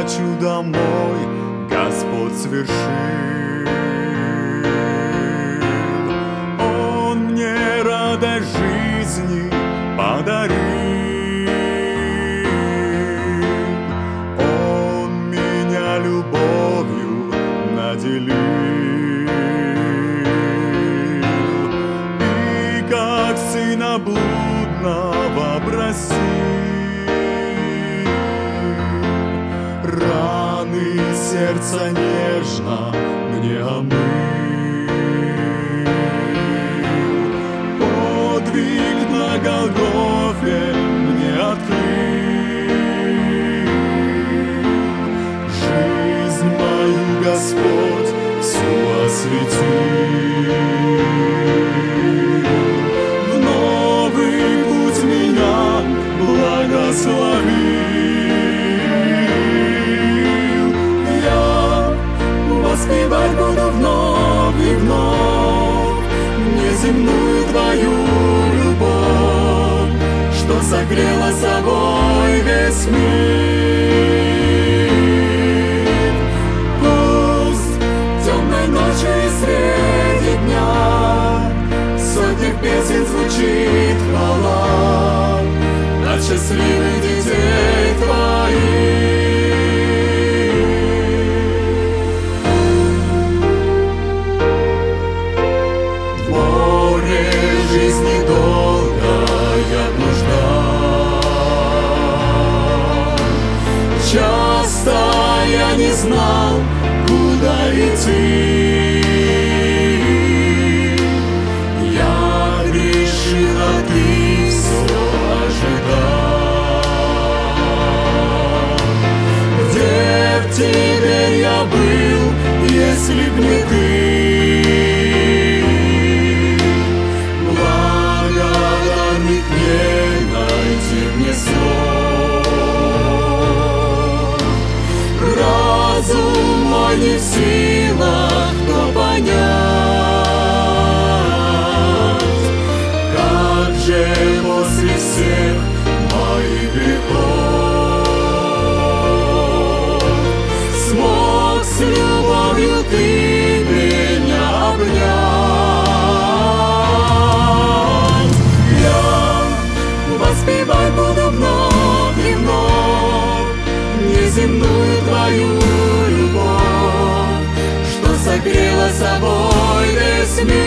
чудо мой Господь совершил. Он мне радость жизни подарил. Он меня любовью наделил. И как сына блудного бросил, раны сердца нежно мне омыл. Подвиг на Голгофе мне открыл. Жизнь мою Господь всю осветил. В новый путь меня благословил. Воспевать буду вновь и вновь неземную Твою любовь, что согрела собой весь мир. Пусть темной ночью и среди дня в сотнях песен звучит хвала от счастливых детей Твоих. Жизни долгая блужда, часто я не знал, куда идти. Я грешил, а Ты все ожидал. Где б теперь я был, если б не Ты? Не найти мне слов, разум мой не в силах то понять, как же после всех моих грехов смог с любовью Ты меня обнять. Воспевать буду вновь и вновь неземную Твою любовь, что согрела собой весь мир.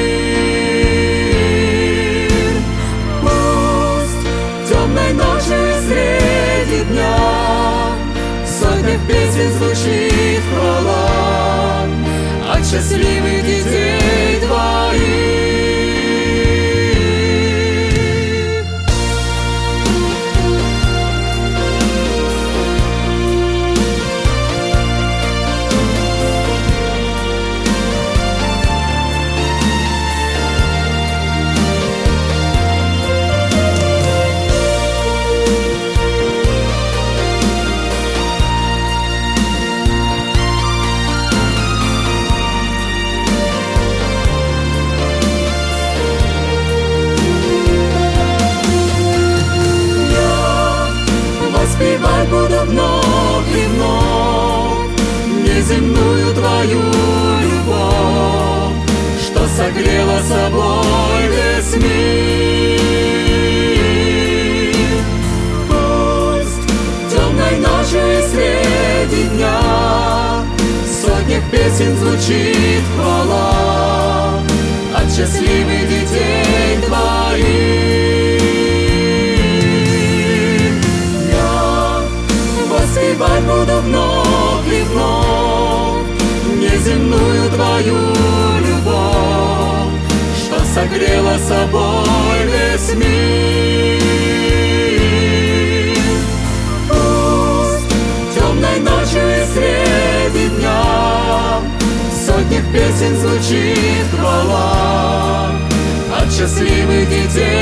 Пусть темной ночью и среди дня в сотнях песен звучит хвала от счастливых детей Твоих. Воспевать буду вновь и вновь неземную Твою любовь, что согрела собой весь мир. Пусть темной ночью и среди дня в сотнях песен звучит хвала от счастливых детей Твоих. Воспевать буду вновь и вновь неземную Твою любовь, что согрела собой весь мир. Пусть темной ночью и среди дня в сотнях песен звучит хвала от счастливых детей